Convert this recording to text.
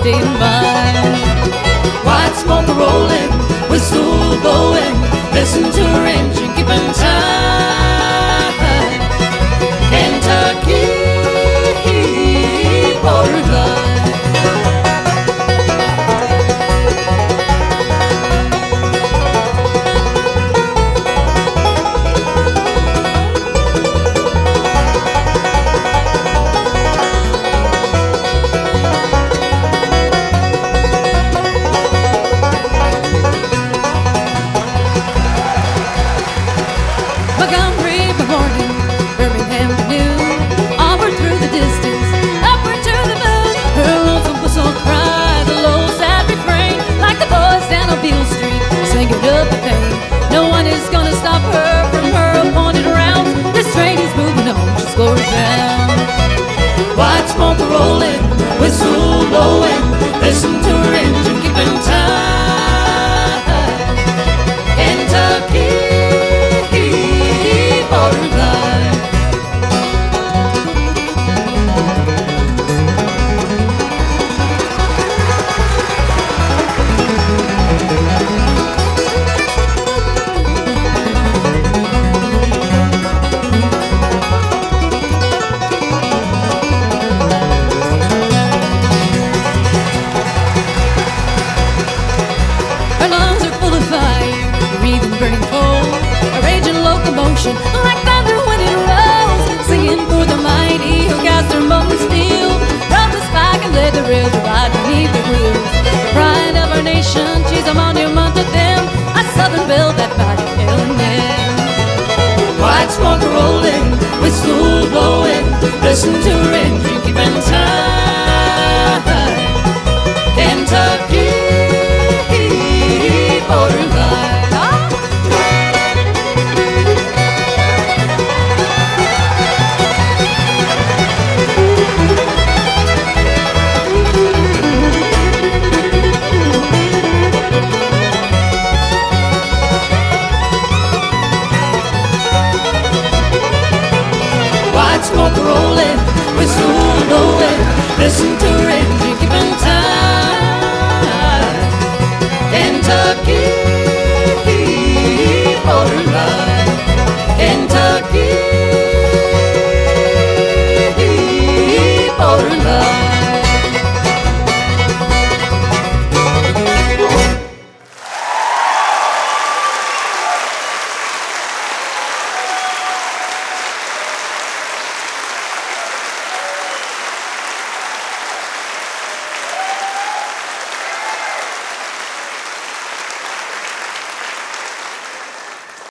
state of mind. White smoke rolling, whistle blowing, listen to her engine keeping time. Kentucky borderline. Montgomery, morning, Birmingham to noon, onward through the distance, upward to the moon. Her lonesome whistle cry, the low sad refrain, like the boys down on Beale Street, singing of the pain. No one is gonna stop her from her appointed rounds. This train is moving on, she's going down. White smoke rolling, whistle blowing, listen to her engine keeping time. Kentucky borderline. Her lungs are full of fire, breathing burning coal, a raging locomotion like thunder when it rolls, singing for the mighty who cast their molten steel from the spike and led the rail to ride beneath the wheels. The pride of our nation, she's a monument to them, a southern belle that mighty L&M. White smoke rolling, whistle blowing, listen to her